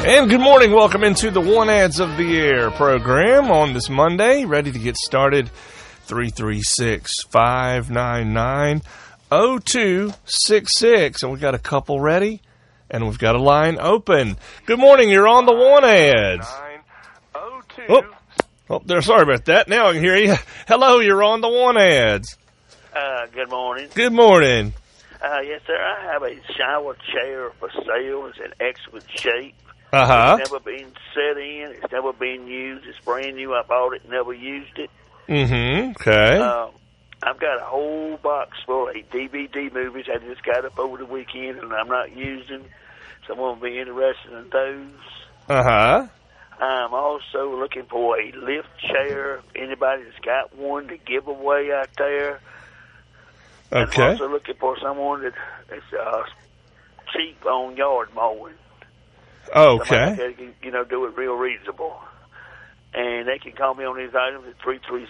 And good morning. Welcome into the One Ads of the Air program on this Monday. Ready to get started. 336-599-0266. And we've got a couple ready, and we've got a line open. Good morning. You're on the One Ads. Oh, there. Sorry about that. Now I can hear you. Hello, you're on the One Ads. Good morning. Good morning. Yes, sir. I have a shower chair for sale. It's in excellent shape. Uh-huh. It's never been set in. It's never been used. It's brand new. I bought it, never used it. Mm-hmm. Okay. I've got a whole box full of DVD movies I just got up over the weekend, and I'm not using. Someone will be interested in those. Uh-huh. I'm also looking for a lift chair. Anybody that's got one to give away out there. Okay. I'm also looking for someone that's cheap on yard mowing. Okay. Somebody that can, do it real reasonable. And they can call me on these items at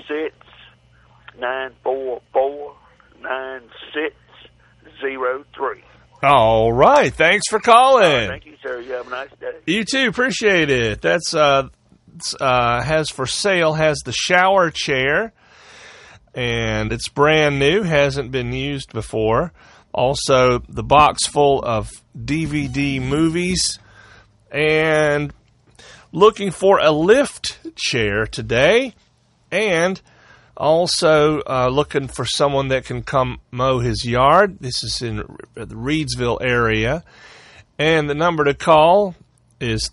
336-944-9603. All right. Thanks for calling. Thank you, sir. You have a nice day. You too. Appreciate it. That's has for sale, has the shower chair, and it's brand new, hasn't been used before. Also, the box full of DVD movies, and looking for a lift chair today, and also looking for someone that can come mow his yard. This is in the Reedsville area. And the number to call is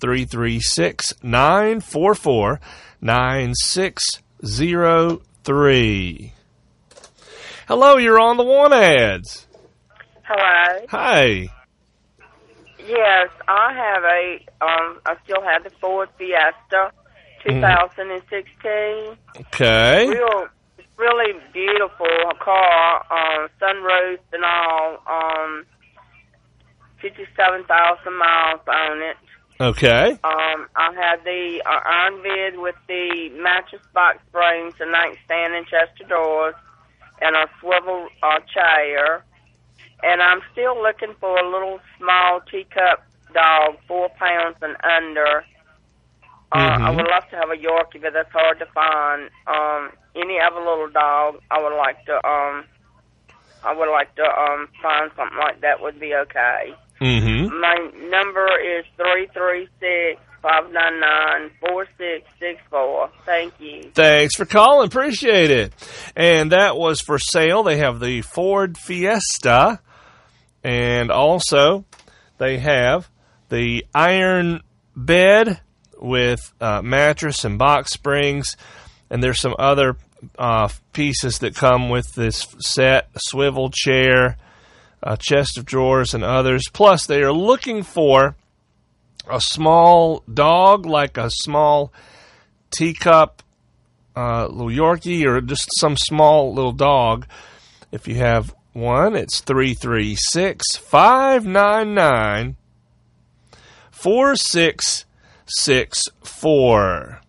336-944-9603. Hello, you're on the One Ads. Hello. Hi. Yes, I have I still have the Ford Fiesta 2016. Okay. Really beautiful car, sunroof and all, 57,000 miles on it. Okay. I have the iron bed with the mattress box springs, a nightstand and chest of drawers, and a swivel chair. And I'm still looking for a little small teacup dog, 4 pounds and under. I would love to have a Yorkie, but that's hard to find. Any other little dog, I would like to find something like that would be okay. Mm-hmm. My number is 336-599-4664. Thank you. Thanks for calling. Appreciate it. And that was for sale. They have the Ford Fiesta, and also they have the iron bed with mattress and box springs, and there's some other pieces that come with this set, a swivel chair, a chest of drawers, and others. Plus, they are looking for a small dog, like a small teacup little Yorkie, or just some small little dog. If you have one, it's 336-599-4664.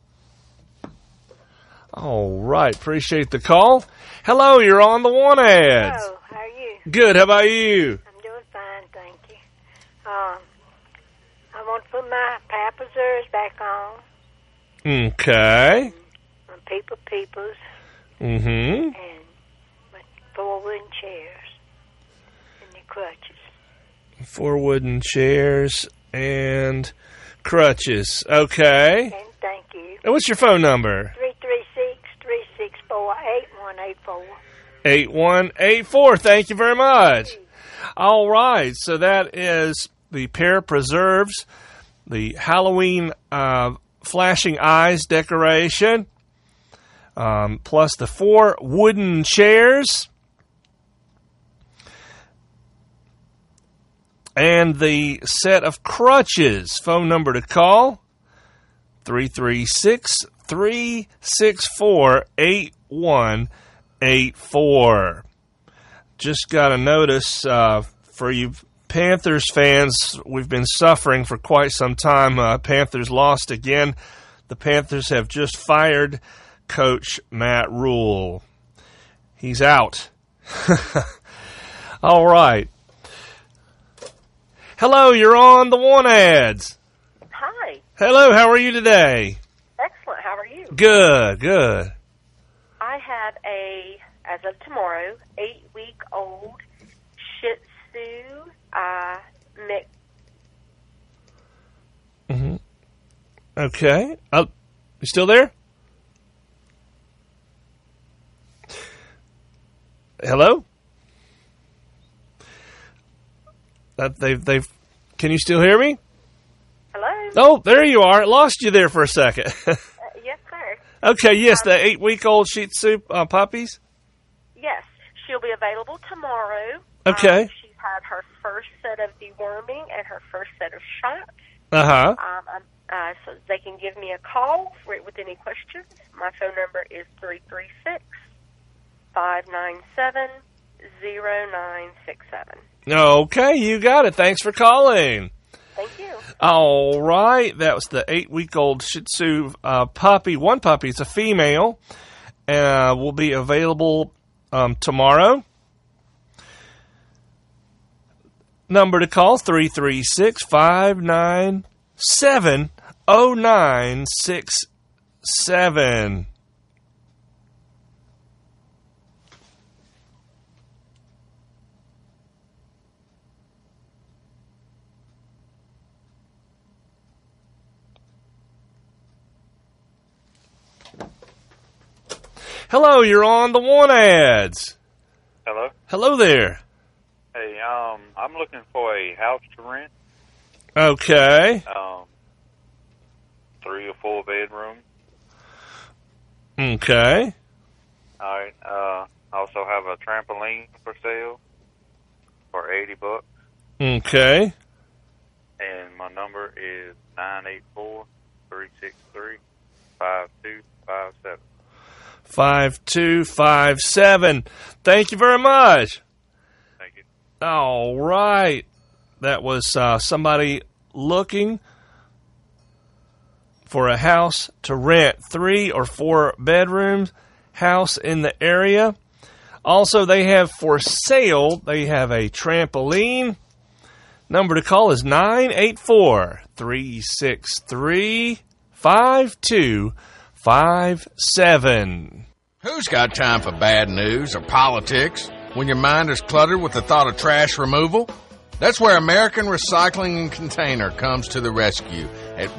All right. Appreciate the call. Hello, you're on the One Ads. Hello, how are you? Good. How about you? I'm doing fine, thank you. I want to put my Pampers back on. Okay. My Peoples. Mm-hmm. And my 4 wooden chairs. And the crutches. 4 wooden chairs and crutches. Okay. And thank you. And what's your phone number? 336-364-8184. 8184. Thank you very much. All right. So that is the Pear Preserves, the Halloween flashing eyes decoration, plus the 4 wooden chairs, and the set of crutches. Phone number to call, 336-364-8184. Just got a notice for you Panthers fans. We've been suffering for quite some time. Panthers lost again. The Panthers have just fired Coach Matt Rule. He's out. All right. Hello, you're on the One Ads. Hi, Hi. Hello, how are you today? Excellent. How are you? Good, good. I have as of tomorrow, 8-week-old Shih Tzu mix. Mm-hmm. Okay. You still there? Hello? They've. Can you still hear me? Hello? Oh, there you are. I lost you there for a second. Yes, sir. Okay, yes, the 8-week-old Shih Tzu puppies. Yes, she'll be available tomorrow. Okay. She's had her first set of deworming and her first set of shots. Uh-huh. So they can give me a call with any questions. My phone number is 336-597-0967. Okay, you got it. Thanks for calling. Thank you. All right, that was the 8-week-old Shih Tzu puppy. One puppy, it's a female, will be available tomorrow. Number to call, 336-597-0967. Hello, you're on the One Ads. Hello? Hello there. Hey, I'm looking for a house to rent. Okay. 3 or 4 bedroom. Okay. All right. I also have a trampoline for sale for $80. Okay. And my number is 984-363-5257. 5257. Thank you very much. Thank you. All right. That was somebody looking for a house to rent, 3 or 4 bedrooms, house in the area. Also, they have for sale, they have a trampoline. Number to call is 984-363-5257. Who's got time for bad news or politics when your mind is cluttered with the thought of trash removal? That's where American Recycling and Container comes to the rescue at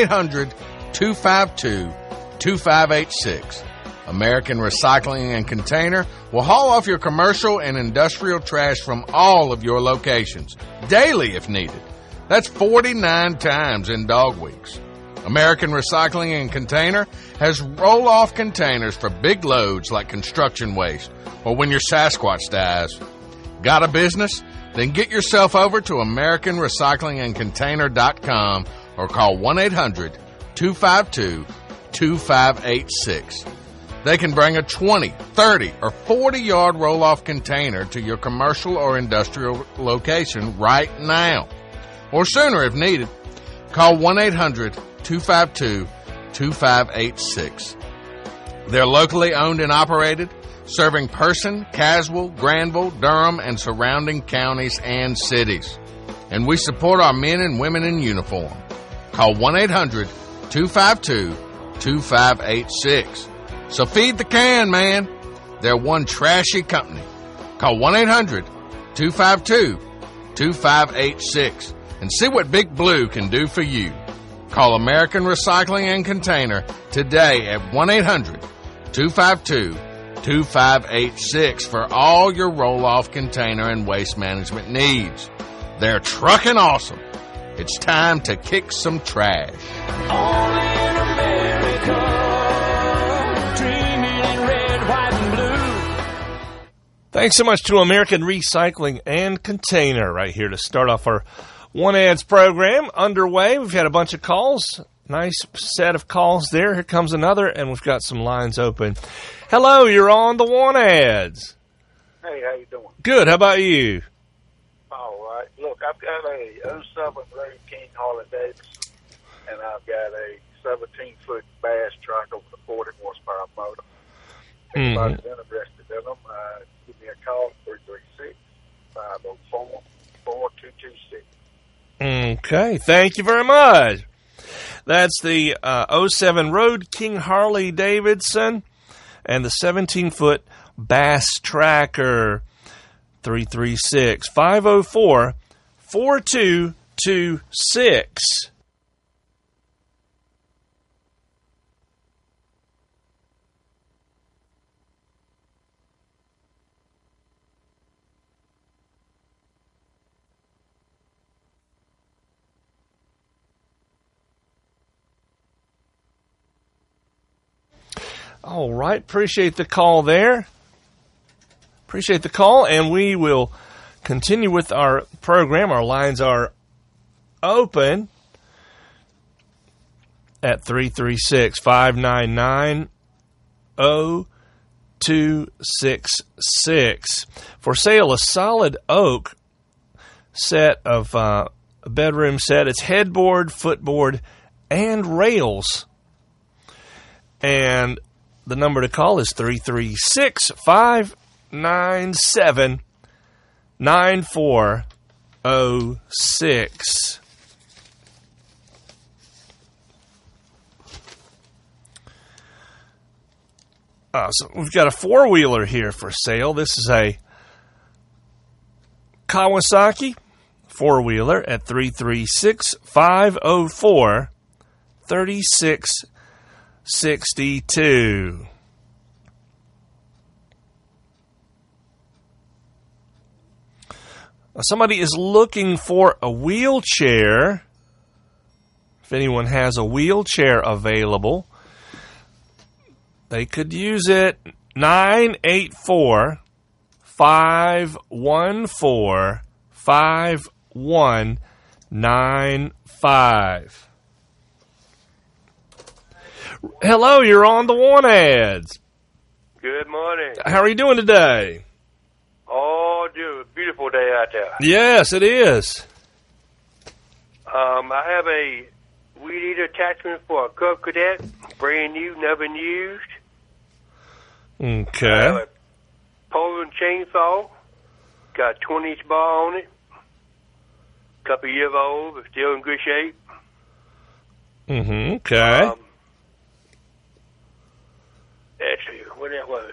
1-800-252-2586. American Recycling and Container will haul off your commercial and industrial trash from all of your locations, daily if needed. That's 49 times in dog weeks. American Recycling and Container has roll-off containers for big loads like construction waste or when your Sasquatch dies. Got a business? Then get yourself over to AmericanRecyclingAndContainer.com or call 1-800-252-2586. They can bring a 20, 30, or 40-yard roll-off container to your commercial or industrial location right now. Or sooner if needed. Call 1-800-252-2586. They're locally owned and operated, serving Person, Caswell, Granville, Durham, and surrounding counties and cities. And we support our men and women in uniform. Call 1-800-252-2586. So feed the can, man. They're one trashy company. Call 1-800-252-2586 and see what Big Blue can do for you. Call American Recycling and Container today at 1-800-252-2586 for all your roll-off container and waste management needs. They're trucking awesome. It's time to kick some trash. Only in America, dreaming in red, white, and blue. Thanks so much to American Recycling and Container right here to start off our One Ads program underway. We've had a bunch of calls. Nice set of calls there. Here comes another, and we've got some lines open. Hello, you're on the One Ads. Hey, how you doing? Good. How about you? All right. Look, I've got a 07 Ray King Harley Davidson, and I've got a 17-foot Bass truck with a 40 horsepower motor. If anybody's interested in them, give me a call, 336-504-4226. Okay. Thank you very much. That's the 07 Road King Harley Davidson and the 17-foot Bass Tracker. 336-504-4226. All right, appreciate the call there. Appreciate the call, and we will continue with our program. Our lines are open at 336-599-0266. For sale, a solid oak set of a bedroom set. It's headboard, footboard, and rails. And the number to call is 336-597-9406. So we've got a four-wheeler here for sale. This is a Kawasaki four-wheeler at 336-504-3662. Somebody is looking for a wheelchair. If anyone has a wheelchair available, they could use it. 984-514-5195. Hello, you're on the Want Ads. Good morning. How are you doing today? Oh, dude, a beautiful day out there. Yes, it is. I have a weed eater attachment for a Cub Cadet, brand new, never been used. I have Okay. a Poland chainsaw, got a 20-inch bar on it, couple years old, but still in good shape. Okay. Actually, what that was?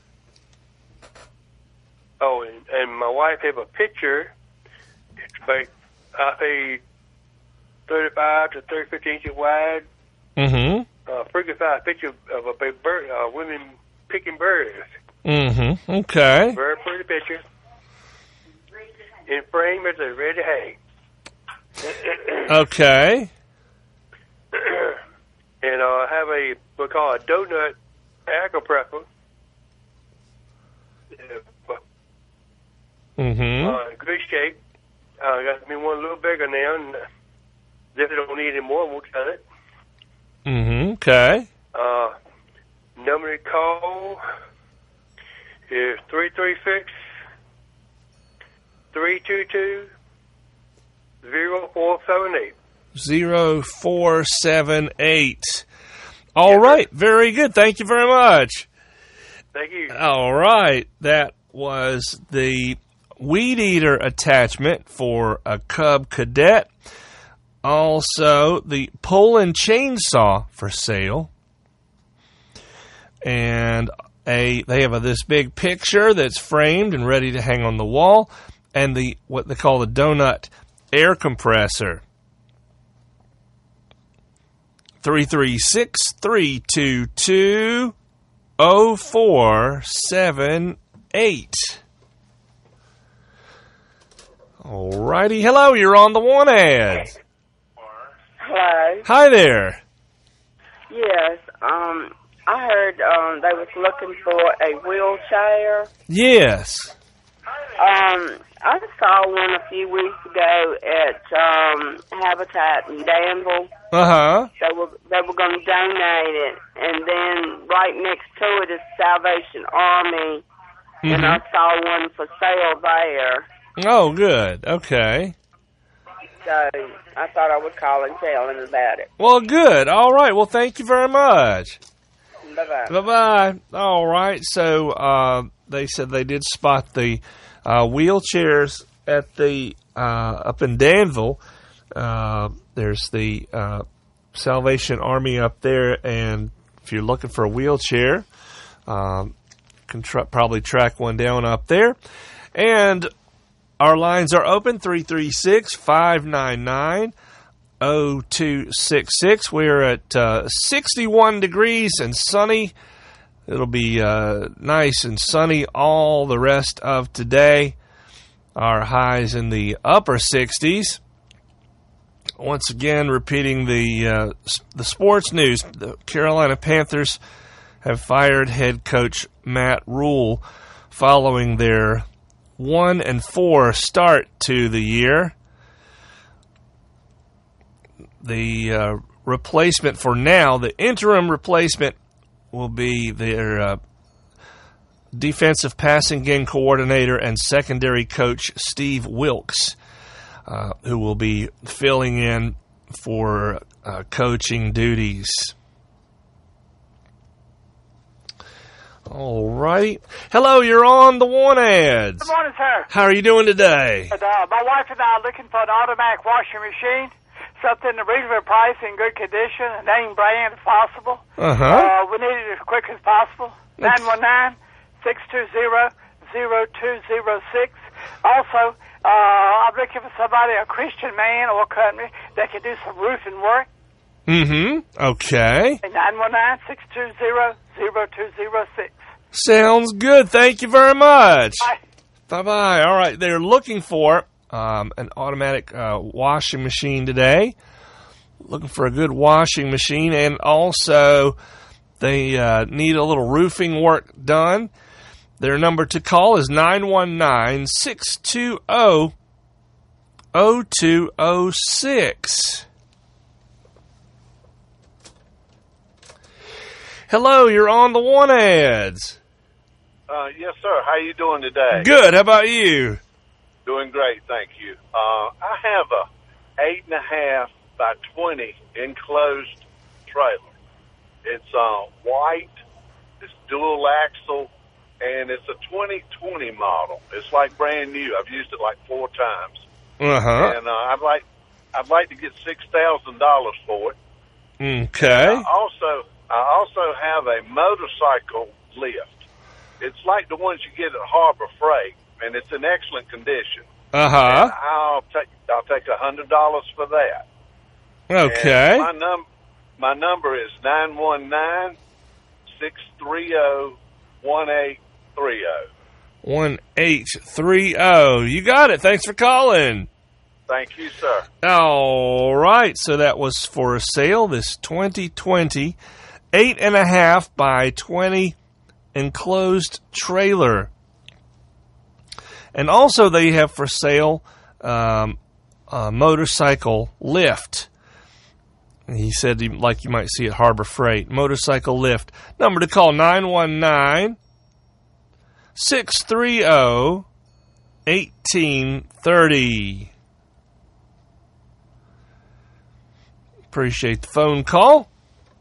Oh, and my wife have a picture. It's about, I say, 35 to 35 inches wide. Freaking picture of a big bird, women picking birds. Okay. Very pretty picture. In frame, it's a ready to hang. Okay. And I have what we call a donut air compressor. Good shape. Got me one a little bigger now, and if they don't need any more, we'll cut it. Okay. Number to call is 336-322-0478. 0478. All right. Very good. Thank you very much. Thank you. All right. That was the weed eater attachment for a Cub Cadet. Also, the Poland chainsaw for sale. And they have this big picture that's framed and ready to hang on the wall, and what they call the donut air compressor. 336-322-0478. All righty. Hello, you're on the Want Ads. Hello. Hi there. Yes. I heard they was looking for a wheelchair. Yes. I saw one a few weeks ago at Habitat in Danville. Uh-huh. They were going to donate it, and then right next to it is Salvation Army, and I saw one for sale there. Oh, good. Okay. So I thought I would call and tell him about it. Well, good. All right. Well, thank you very much. Bye-bye. Bye-bye. All right. So they said they did spot the wheelchairs at the up in Danville. There's the Salvation Army up there, and if you're looking for a wheelchair, can probably track one down up there. And our lines are open, 336-599-0266. We're at 61 degrees and sunny. It'll be nice and sunny all the rest of today. Our highs in the upper 60s. Once again, repeating the sports news, the Carolina Panthers have fired head coach Matt Rule following their 1-4 start to the year. The replacement for now, the interim replacement, will be their defensive passing game coordinator and secondary coach Steve Wilkes, who will be filling in for coaching duties. All right. Hello, you're on the One Ads. Good morning, sir. How are you doing today? My wife and I are looking for an automatic washing machine, something in a reasonable price, in good condition, a name brand if possible. We need it as quick as possible. 919-620-0206. Also, I'm looking for somebody, a Christian man or company, that can do some roofing work. Okay. 919-620-0206. Sounds good. Thank you very much. Bye. Bye-bye. All right. They're looking for an automatic washing machine today. Looking for a good washing machine. And also, they need a little roofing work done. Their number to call is 919-620-0206. Hello, you're on the One Ads. Yes, sir. How you doing today? Good. How about you? Doing great, thank you. I have a 8.5 by 20 enclosed trailer. It's white. It's dual axle, and it's a 2020 model. It's like brand new. I've used it like 4 times. And I'd like to get $6,000 for it. Okay. I also have a motorcycle lift. It's like the ones you get at Harbor Freight, and it's in excellent condition. And I'll take $100 for that. Okay. And my number is 919-630-1830. 1830. You got it. Thanks for calling. Thank you, sir. All right. So that was for sale, this 2020 8.5 by 20 enclosed trailer. And also they have for sale a motorcycle lift. He said, like you might see at Harbor Freight, motorcycle lift. Number to call, 919-630-1830. Appreciate the phone call.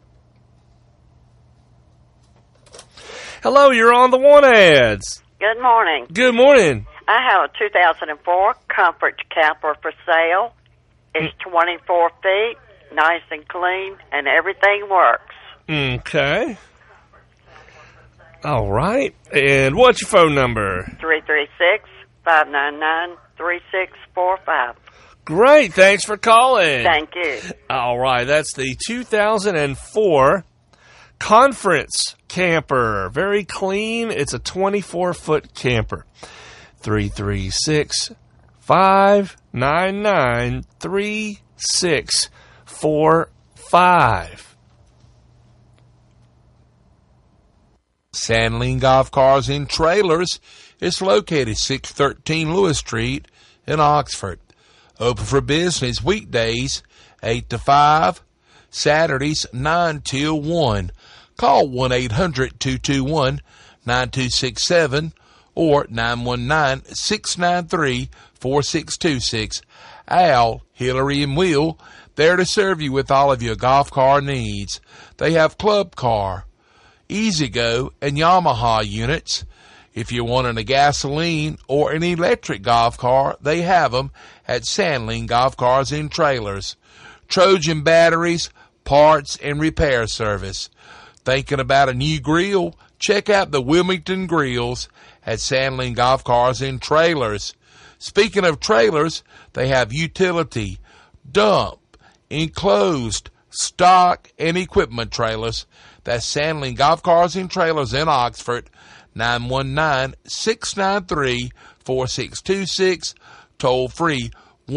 Hello, you're on the One Ads. Good morning. Good morning. I have a 2004 Comfort camper for sale. It's 24 feet, nice and clean, and everything works. Okay. All right. And what's your phone number? 336-599-3645. Great. Thanks for calling. Thank you. All right. That's the 2004 Conference camper. Very clean. It's a 24-foot camper. 336-599-3645. Sandling Golf Cars and Trailers is located 613 Lewis Street in Oxford. Open for business weekdays 8 to 5, Saturdays 9 till 1. Call 1-800-221-9267 or 919-693-4626. Al, Hillary, and Will, there to serve you with all of your golf car needs. They have Club Car, E-Z-GO, and Yamaha units. If you're wanting a gasoline or an electric golf car, they have them at Sandling Golf Cars and Trailers. Trojan batteries, parts, and repair service. Thinking about a new grill? Check out the Wilmington Grills at Sandling Golf Cars and Trailers. Speaking of trailers, they have utility, dump, enclosed, stock, and equipment trailers. That's Sandling Golf Cars and Trailers in Oxford, 919-693-4626, toll free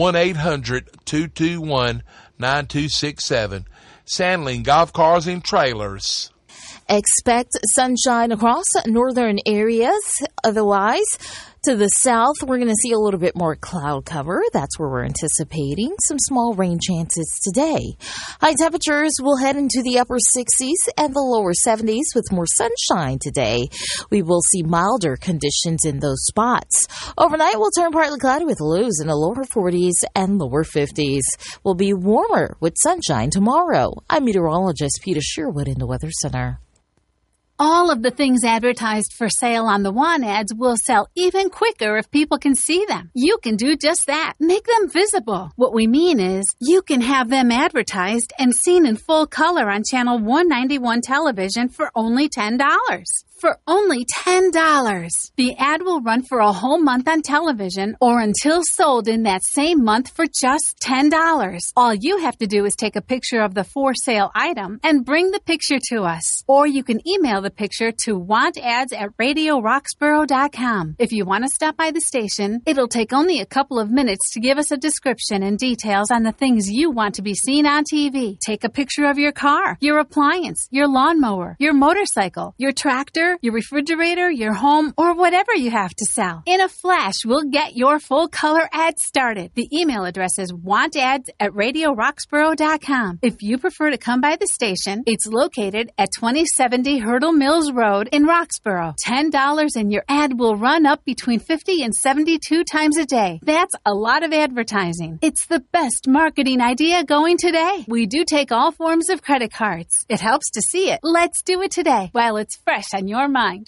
1-800-221-9267. Sandling Golf Cars and Trailers. Expect sunshine across northern areas. Otherwise, to the south, we're going to see a little bit more cloud cover. That's where we're anticipating some small rain chances today. High temperatures will head into the upper 60s and the lower 70s with more sunshine today. We will see milder conditions in those spots. Overnight, we'll turn partly cloudy with lows in the lower 40s and lower 50s. We'll be warmer with sunshine tomorrow. I'm meteorologist Peter Sherwood in the Weather Center. All of the things advertised for sale on the Want ads will sell even quicker if people can see them. You can do just that. Make them visible. What we mean is, you can have them advertised and seen in full color on Channel 191 television for only $10. For only $10. The ad will run for a whole month on television or until sold in that same month for just $10. All you have to do is take a picture of the for sale item and bring the picture to us. Or you can email the picture to wantads@radioroxboro.com. If you want to stop by the station, it'll take only a couple of minutes to give us a description and details on the things you want to be seen on TV. Take a picture of your car, your appliance, your lawnmower, your motorcycle, your tractor, your refrigerator, your home, or whatever you have to sell. In a flash, we'll get your full-color ad started. The email address is wantads@radioroxboro.com. If you prefer to come by the station, it's located at 2070 Hurdle Mills Road in Roxboro. $10 and your ad will run up between 50 and 72 times a day. That's a lot of advertising. It's the best marketing idea going today. We do take all forms of credit cards. It helps to see it. Let's do it today while it's fresh on your mind.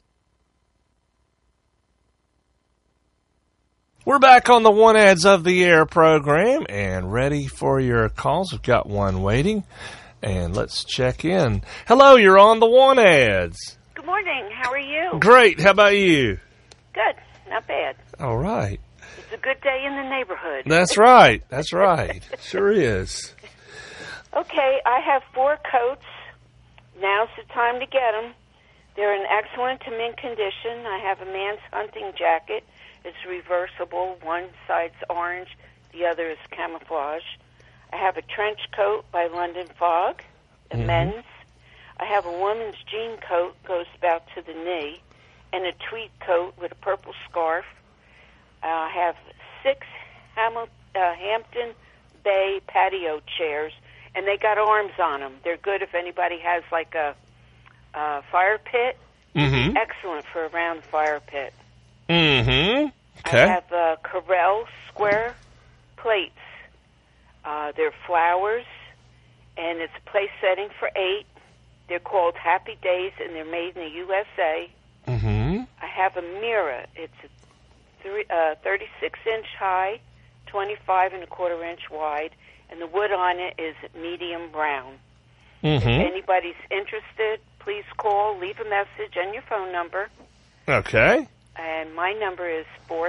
We're back on the One Ads of the Air program and ready for your calls. We've got one waiting, and let's check in. Hello, you're on the One Ads. Good morning. How are you? Great. How about you? Good. Not bad. All right. It's a good day in the neighborhood. That's right. That's right. Sure is. Okay, I have 4 coats. Now's the time to get them. They're in excellent to mint condition. I have a man's hunting jacket. It's reversible. One side's orange, the other is camouflage. I have a trench coat by London Fog, a men's. I have a woman's jean coat, goes about to the knee, and a tweed coat with a purple scarf. I have 6 Hampton Bay patio chairs, and they got arms on them. They're good if anybody has like a fire pit. Excellent for around the fire pit. Okay. I have Corel square plates. They're flowers, and it's a place setting for 8. They're called Happy Days, and they're made in the USA. I have a mirror. It's a 36-inch high, 25.25-inch wide, and the wood on it is medium brown. If anybody's interested, please call, leave a message and your phone number. Okay. And my number is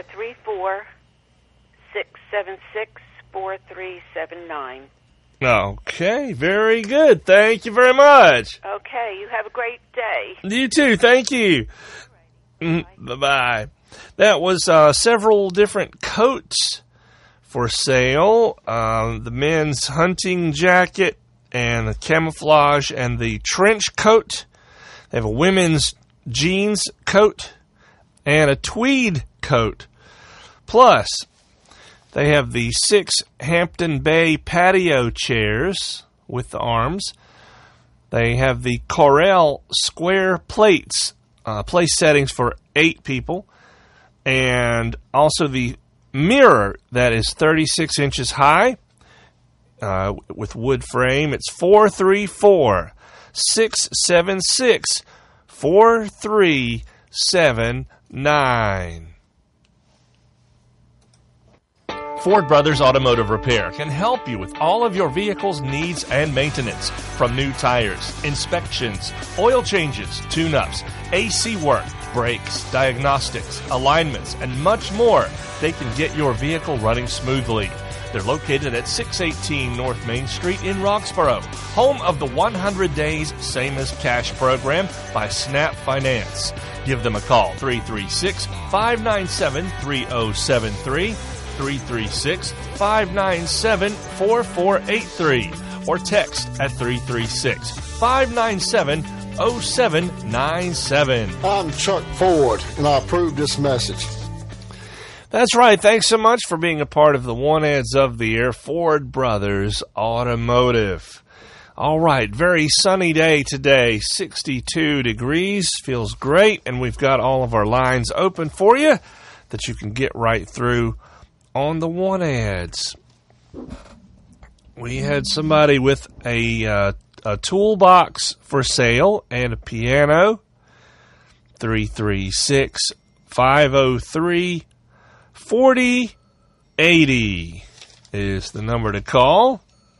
434-676-4379. Okay, very good. Thank you very much. Okay, you have a great day. You too. Thank you. Bye-bye. That was several different coats for sale. The men's hunting jacket and the camouflage and the trench coat. They have a women's jeans coat and a tweed coat. Plus, they have the 6 Hampton Bay patio chairs with the arms. They have the Corel square plates, place settings for 8 people. And also the mirror that is 36 inches high with wood frame. It's 434-676-4379. Ford Brothers Automotive Repair can help you with all of your vehicle's needs and maintenance, from new tires, inspections, oil changes, tune-ups, AC work, brakes, diagnostics, alignments, and much more. They can get your vehicle running smoothly. They're located at 618 North Main Street in Roxborough, home of the 100 Days Same as Cash program by Snap Finance. Give them a call, 336-597-3073, 336-597-4483, or text at 336-597-0797. I'm Chuck Ford, and I approve this message. That's right. Thanks so much for being a part of the One Ads of the Year, Ford Brothers Automotive. All right, very sunny day today, 62 degrees, feels great, and we've got all of our lines open for you that you can get right through on the One Ads. We had somebody with a toolbox for sale and a piano. 336-503-4080 is the number to call.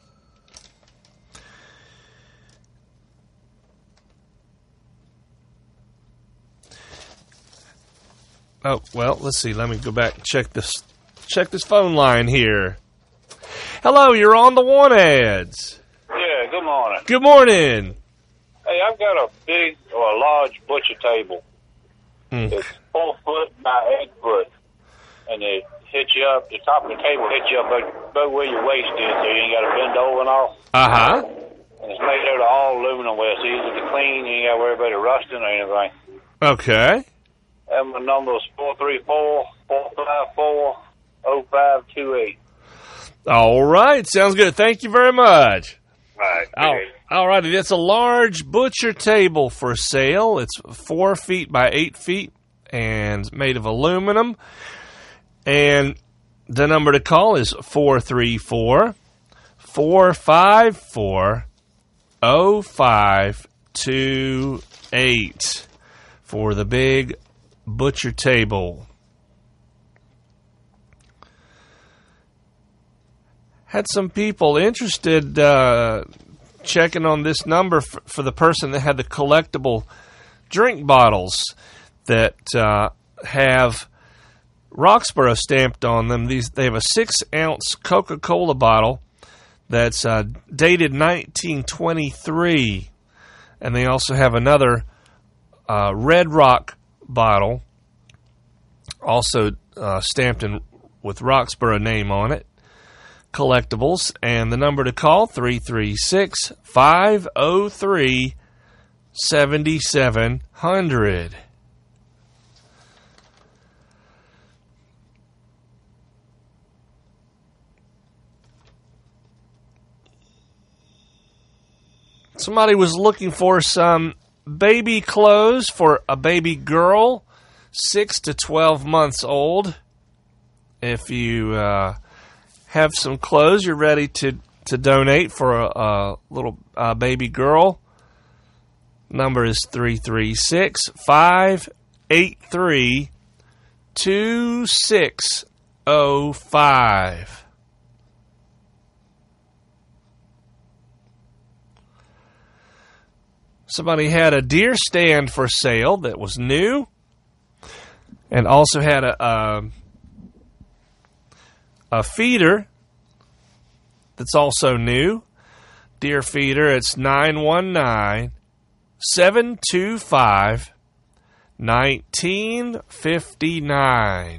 Oh, well, let's see. Let me go back and check this phone line here. Hello, you're on the One Ads. Yeah, good morning. Good morning. Hey, I've got a big or a large butcher table. It's 4 foot by 8 foot. And it hits you up, the top of the table hits you up about where your waist is, so you ain't got to bend over and all. Uh-huh. And it's made out of all aluminum where it's easy to clean, you ain't got to worry about it rusting or anything. Okay. And my number is 434-454-0528. All right. Sounds good. Thank you very much. Right. All righty. That's a large butcher table for sale. It's 4 feet by 8 feet and made of aluminum. And the number to call is 434-454-0528 for the big butcher table. Had some people interested checking on this number for the person that had the collectible drink bottles that have Roxborough stamped on them. They have a 6-ounce Coca-Cola bottle that's dated 1923, and they also have another Red Rock bottle, also stamped with Roxborough name on it. Collectibles, and the number to call, 336-503-7700. Somebody was looking for some baby clothes for a baby girl, 6 to 12 months old. If you have some clothes you're ready to donate for a little baby girl, number is 336-583-2605. Somebody had a deer stand for sale that was new, and also had a feeder that's also new. Deer feeder, it's 919-725-1959.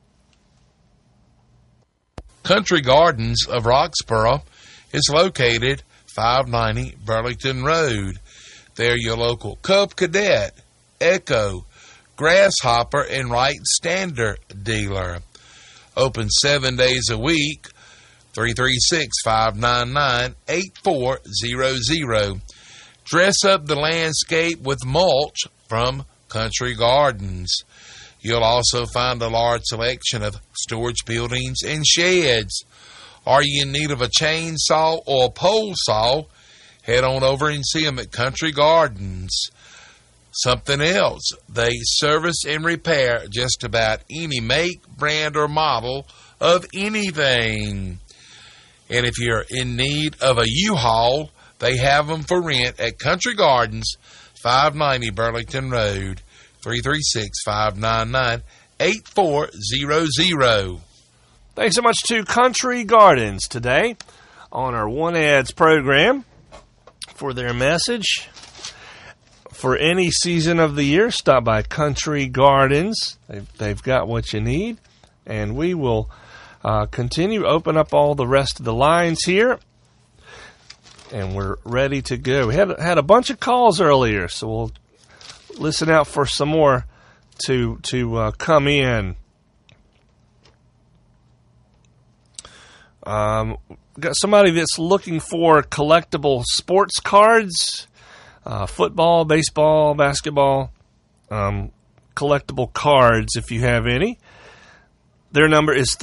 Country Gardens of Roxborough is located 590 Burlington Road. They're your local Cub Cadet, Echo, Grasshopper, and Wright Standard dealer. Open 7 days a week, 336-599-8400. Dress up the landscape with mulch from Country Gardens. You'll also find a large selection of storage buildings and sheds. Are you in need of a chainsaw or a pole saw? Head on over and see them at Country Gardens. Something else, they service and repair just about any make, brand, or model of anything. And if you're in need of a U-Haul, they have them for rent at Country Gardens, 590 Burlington Road, 336-599-8400. Thanks so much to Country Gardens today on our One Ads program for their message. For any season of the year, stop by Country Gardens. They've got what you need. And we will continue, open up all the rest of the lines here. And we're ready to go. We had a bunch of calls earlier, so we'll listen out for some more to come in. Got somebody that's looking for collectible sports cards, football, baseball, basketball, collectible cards if you have any. Their number is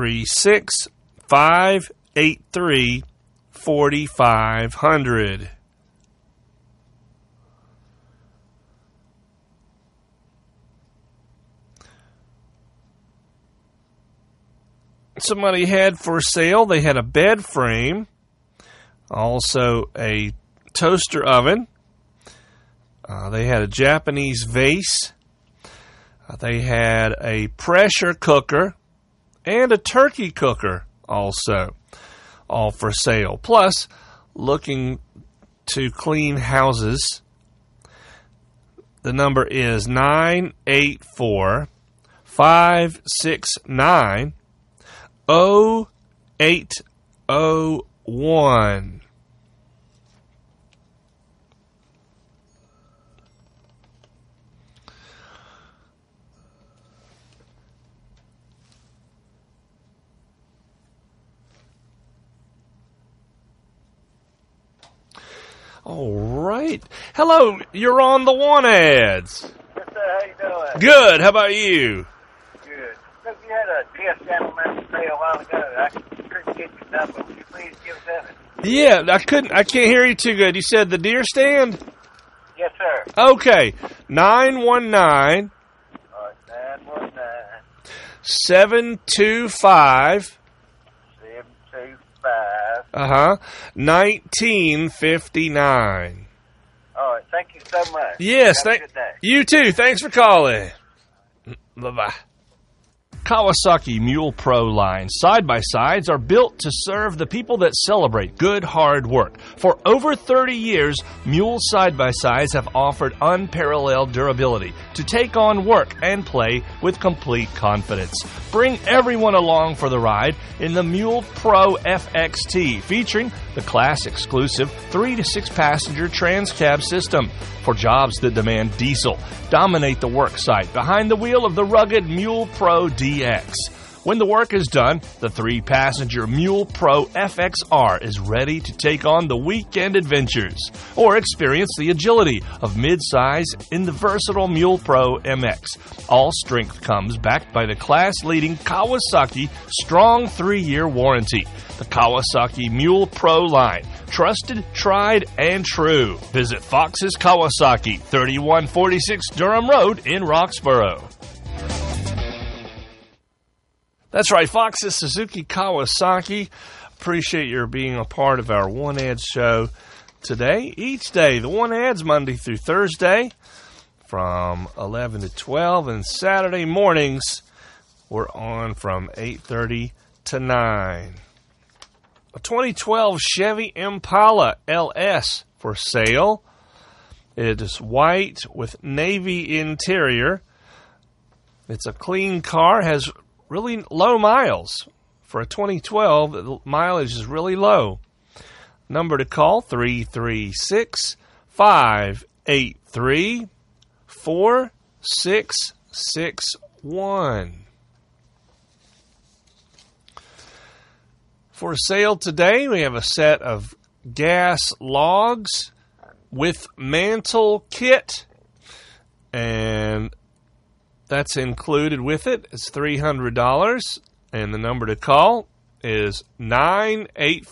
336-583-4500. Somebody had for sale, they had a bed frame, also a toaster oven. They had a Japanese vase. They had a pressure cooker and a turkey cooker also, all for sale. Plus, looking to clean houses, the number is 984-569-0801. All right. Hello, you're on the One Ads. Yes, sir. How you doing? Good. How about you? Good. Look, you had a deer stand on that sale a while ago. I couldn't get your number. Would you please give us that? Yeah, I can't hear you too good. You said the deer stand? Yes, sir. Okay. 919 725 1959. All right. Thank you so much. Yes, Have a good day. you too. Thanks for calling. Bye-bye. Kawasaki Mule Pro line side-by-sides are built to serve the people that celebrate good, hard work. For over 30 years, Mule side-by-sides have offered unparalleled durability to take on work and play with complete confidence. Bring everyone along for the ride in the Mule Pro FXT, featuring the class-exclusive 3 to 6 passenger trans-cab system. For jobs that demand diesel, dominate the work site behind the wheel of the rugged Mule Pro DX. When the work is done, the 3-passenger Mule Pro FXR is ready to take on the weekend adventures, or experience the agility of midsize in the versatile Mule Pro MX. All strength comes backed by the class-leading Kawasaki strong 3-year warranty. The Kawasaki Mule Pro line. Trusted, tried, and true. Visit Fox's Kawasaki, 3146 Durham Road in Roxborough. That's right, Fox's Suzuki Kawasaki. Appreciate your being a part of our One Ads show today. Each day, the One Ads Monday through Thursday from 11 to 12, and Saturday mornings we're on from 8:30 to 9. A 2012 Chevy Impala LS for sale. It is white with navy interior. It's a clean car, has really low miles. For a 2012, the mileage is really low. Number to call, 336-583-4661. For sale today, we have a set of gas logs with mantle kit, and that's included with it. It's $300, and the number to call is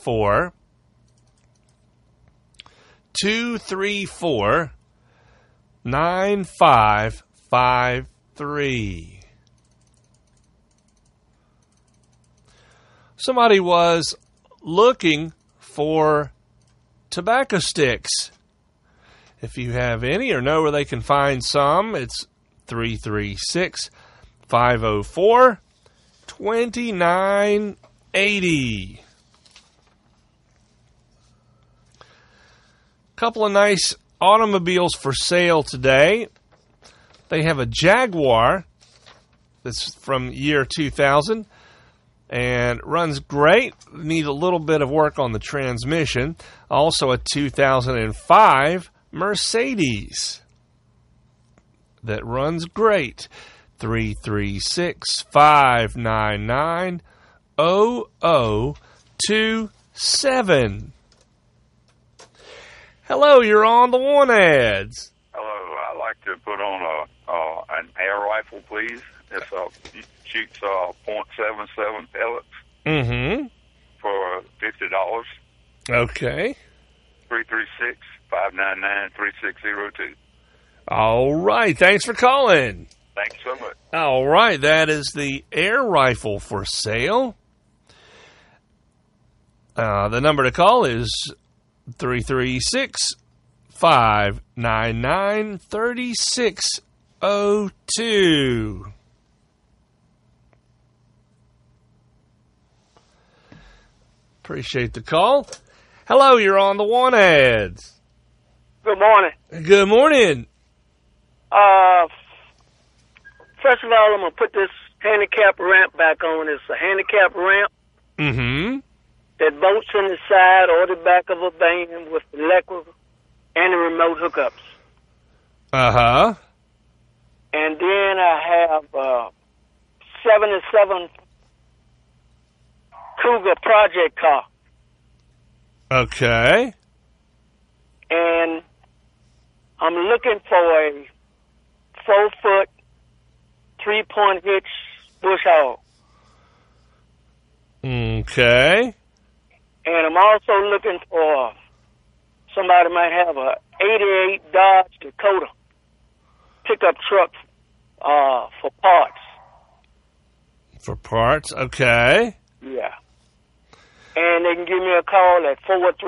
984-234-1230. 9553. Somebody was looking for tobacco sticks. If you have any or know where they can find some, it's 336-504-2980. Couple of nice automobiles for sale today. They have a Jaguar that's from year 2000 and runs great. Need a little bit of work on the transmission. Also a 2005 Mercedes that runs great. 336-599-0027. Hello, you're on the One Ads. Hello, I'd like to put on an air rifle, please. It shoots .77 pellets for $50. Okay. 336-599-3602. All right. Thanks for calling. Thank you so much. All right. That is the air rifle for sale. The number to call is 336-599-3602. Appreciate the call. Hello, you're on the One Ads. Good morning. Good morning. First of all, I'm going to put this handicap ramp back on. It's a handicap ramp that bolts in the side or the back of a van with electrical and the remote hookups. Uh-huh. And then I have 77 Cougar project car. Okay. And I'm looking for a 4-foot, 3-point hitch bush hog. Okay. And I'm also looking for somebody might have a 88 Dodge Dakota pickup truck for parts. For parts, okay. Yeah. And they can give me a call at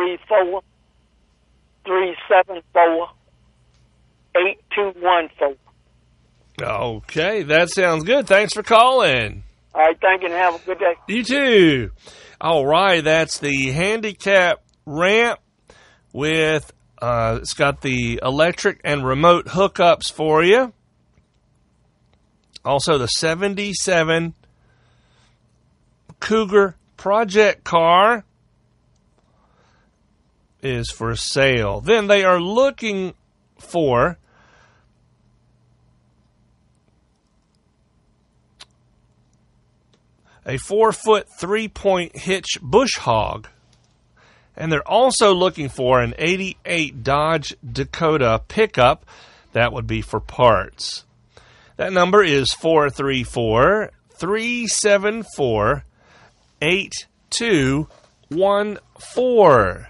434-374-8214. Okay, that sounds good. Thanks for calling. All right, thank you, and have a good day. You too. All right, that's the handicap ramp with, it's got the electric and remote hookups for you. Also, the 77 Cougar project car is for sale. Then they are looking for a 4-foot, 3-point hitch bush hog. And they're also looking for an 88 Dodge Dakota pickup. That would be for parts. That number is 434-374-8214.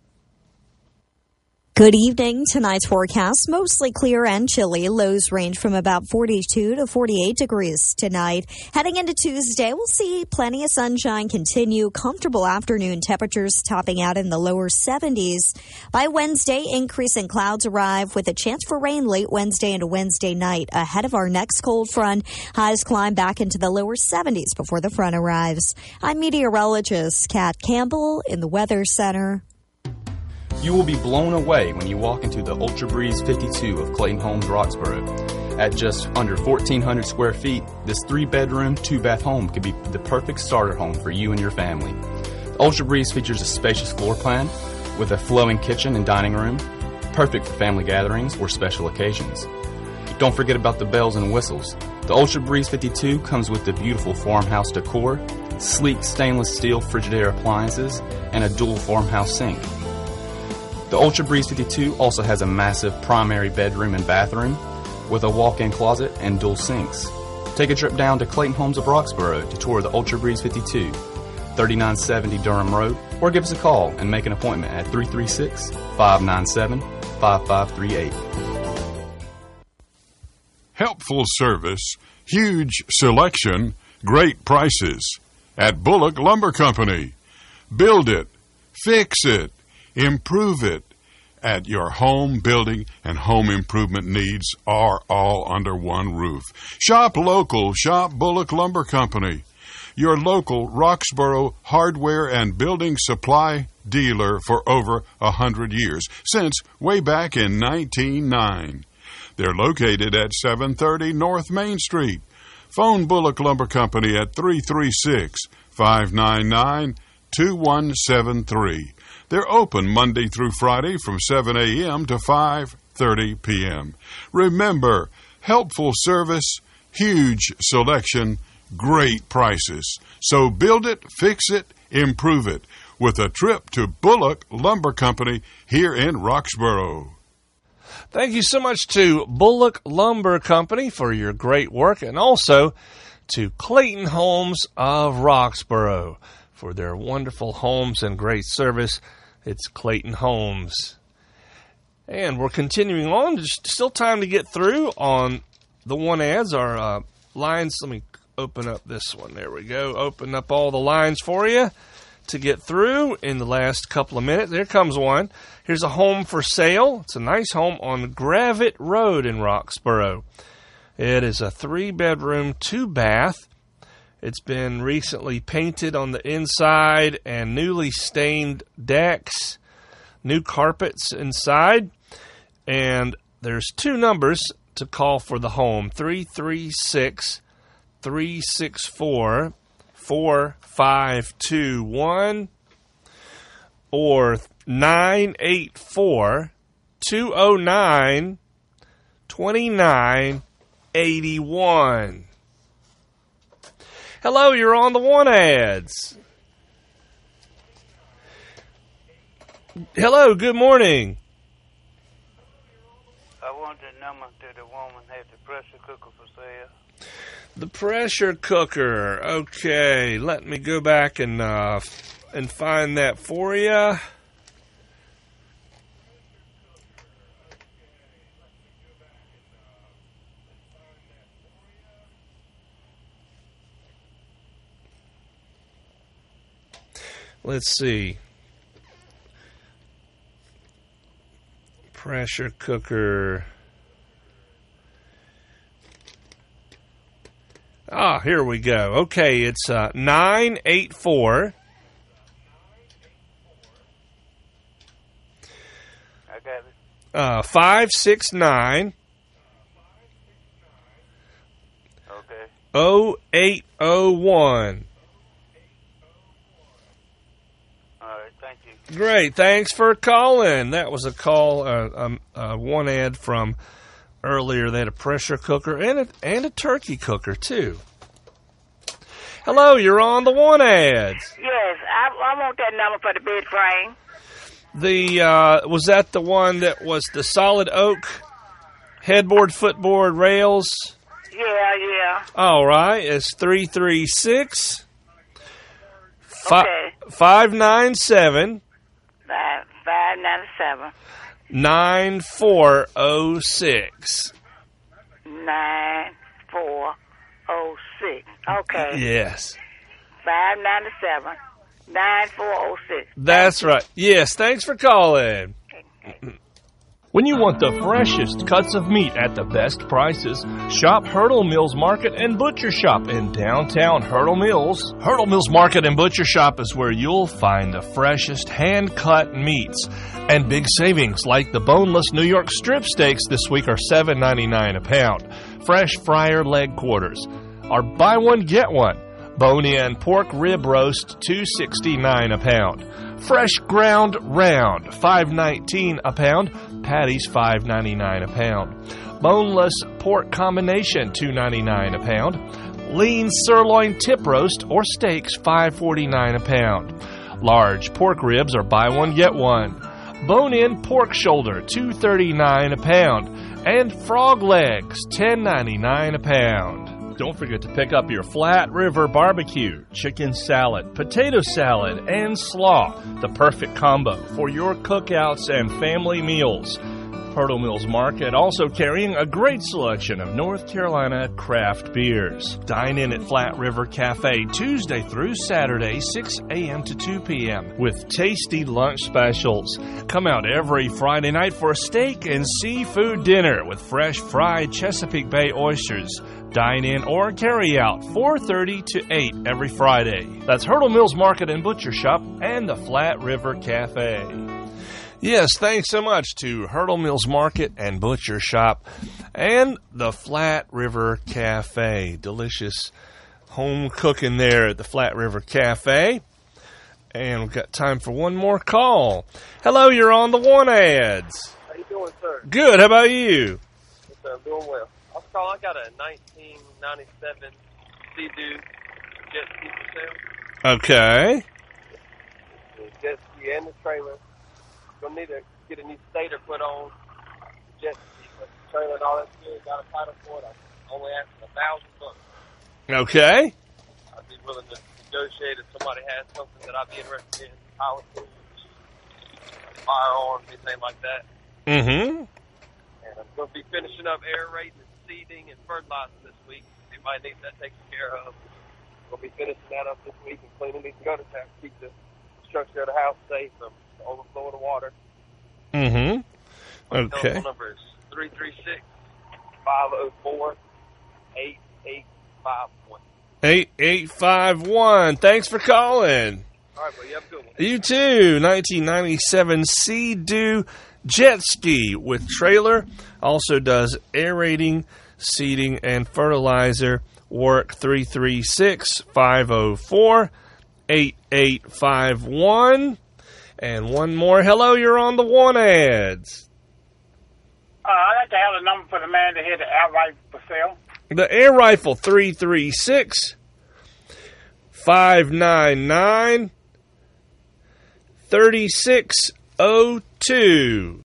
Good evening. Tonight's forecast, mostly clear and chilly. Lows range from about 42 to 48 degrees tonight. Heading into Tuesday, we'll see plenty of sunshine continue. Comfortable afternoon temperatures topping out in the lower 70s. By Wednesday, increasing clouds arrive with a chance for rain late Wednesday into Wednesday night. Ahead of our next cold front, highs climb back into the lower 70s before the front arrives. I'm meteorologist Kat Campbell in the Weather Center. You will be blown away when you walk into the Ultra Breeze 52 of Clayton Homes, Roxborough. At just under 1,400 square feet, this 3-bedroom, 2-bath home could be the perfect starter home for you and your family. The Ultra Breeze features a spacious floor plan with a flowing kitchen and dining room, perfect for family gatherings or special occasions. Don't forget about the bells and whistles. The Ultra Breeze 52 comes with the beautiful farmhouse decor, sleek stainless steel Frigidaire appliances, and a dual farmhouse sink. The Ultra Breeze 52 also has a massive primary bedroom and bathroom with a walk-in closet and dual sinks. Take a trip down to Clayton Homes of Roxborough to tour the Ultra Breeze 52, 3970 Durham Road, or give us a call and make an appointment at 336-597-5538. helpful service, huge selection, great prices. At Bullock Lumber Company. Build it, fix it, improve it. At your home building and home improvement needs are all under one roof. Shop local, shop Bullock Lumber Company. Your local Roxboro hardware and building supply dealer for over 100 years, since way back in 1909. They're located at 730 North Main Street. Phone Bullock Lumber Company at 336-599-2173. They're open Monday through Friday from 7 a.m. to 5:30 p.m. Remember, helpful service, huge selection, great prices. So build it, fix it, improve it with a trip to Bullock Lumber Company here in Roxboro. Thank you so much to Bullock Lumber Company for your great work, and also to Clayton Homes of Roxboro for their wonderful homes and great service. It's Clayton Homes. And we're continuing on. There's still time to get through on the one ads. Our lines, let me open up this one. There we go. Open up all the lines for you to get through in the last couple of minutes. There comes one. Here's a home for sale. It's a nice home on Gravette Road in Roxboro. It is a 3-bedroom, 2-bath. It's been recently painted on the inside and newly stained decks, new carpets inside. And there's 2 numbers to call for the home, 336-364-4521 or 984-209-2981. Hello, you're on the one ads. Hello, good morning. I want the number to the woman that has the pressure cooker for sale. The pressure cooker. Okay, let me go back and find that for you. Let's see. Pressure cooker. Ah, here we go. Okay, it's 984. I got it. 569. Okay. 0801. Great, thanks for calling. That was a call, one ad from earlier. They had a pressure cooker and a turkey cooker, too. Hello, you're on the one ads. Yes, I want that number for the bed frame. Was that the one that was the solid oak headboard, footboard, rails? Yeah. All right, it's 336 Okay. 597 597 9406. 9406. Okay. Yes. 597 9406. That's right. Yes, thanks for calling. When you want the freshest cuts of meat at the best prices, shop Hurdle Mills Market and Butcher Shop in downtown Hurdle Mills. Hurdle Mills Market and Butcher Shop is where you'll find the freshest hand-cut meats. And big savings like the boneless New York strip steaks this week are $7.99 a pound. Fresh fryer leg quarters are buy one, get one. Bone-in pork rib roast, $2.69 a pound. Fresh ground round, $5.19 a pound. Patties, $5.99 a pound. Boneless pork combination, $2.99 a pound. Lean sirloin tip roast or steaks, $5.49 a pound. Large pork ribs are buy one, get one. Bone-in pork shoulder, $2.39 a pound. And frog legs, $10.99 a pound. Don't forget to pick up your Flat River Barbecue, chicken salad, potato salad, and slaw, the perfect combo for your cookouts and family meals. Hurdle Mills Market, also carrying a great selection of North Carolina craft beers. Dine in at Flat River Cafe Tuesday through Saturday, 6 a.m. to 2 p.m. with tasty lunch specials. Come out every Friday night for a steak and seafood dinner with fresh fried Chesapeake Bay oysters. Dine in or carry out 4:30 to 8 every Friday. That's Hurdle Mills Market and Butcher Shop and the Flat River Cafe. Yes, thanks so much to Hurdle Mills Market and Butcher Shop and the Flat River Cafe. Delicious home cooking there at the Flat River Cafe. And we've got time for one more call. Hello, you're on the One Ads. How you doing, sir? Good, how about you? Yes, sir, I'm doing well. I got a 1997 Sea-Doo jet ski for sale. Okay. The jet ski and the trailer. Gonna need to get a new stator put on the jet ski, but the trailer and all that good. Got a title for it. I'm only asking $1,000. Okay. I'd be willing to negotiate if somebody has something that I'd be interested in. Power tools, firearms, anything like that. Mm-hmm. And I'm going to be finishing up aerating and seeding and fertilizing this week. Anybody needs that taken care of. We'll be finishing that up this week and cleaning these gutter taps to keep the structure of the house safe from the overflow of the water. Mm-hmm. My Okay. telephone number is 336-504-8851. 8851. Thanks for calling. All right, well, you have a good one. You too. 1997 Sea-Doo jet ski with trailer. Also does aerating, seeding, and fertilizer work. 336-504-8851. And one more. Hello, you're on the One Ads. I'd like to have a number for the man to hit the outright for sale. The air rifle, 336-599-3602.